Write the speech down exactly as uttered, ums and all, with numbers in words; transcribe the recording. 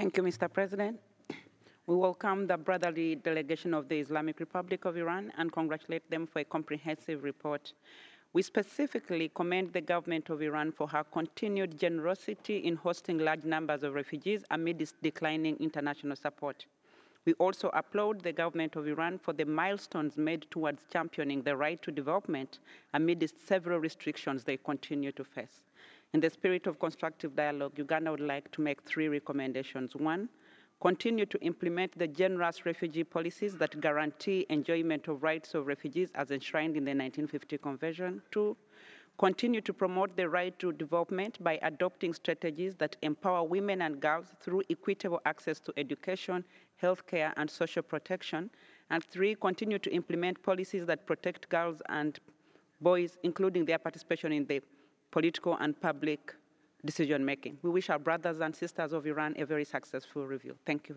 Thank you, Mister President. We welcome the brotherly delegation of the Islamic Republic of Iran and congratulate them for a comprehensive report. We specifically commend the government of Iran for her continued generosity in hosting large numbers of refugees amidst declining international support. We also applaud the government of Iran for the milestones made towards championing the right to development amidst several restrictions they continue to face. In the spirit of constructive dialogue, Uganda would like to make three recommendations. One, continue to implement the generous refugee policies that guarantee enjoyment of rights of refugees as enshrined in the nineteen fifty Convention. Two, continue to promote the right to development by adopting strategies that empower women and girls through equitable access to education, healthcare, and social protection. And three, continue to implement policies that protect girls and boys, including their participation in the political and public decision-making. We wish our brothers and sisters of Iran a very successful review. Thank you.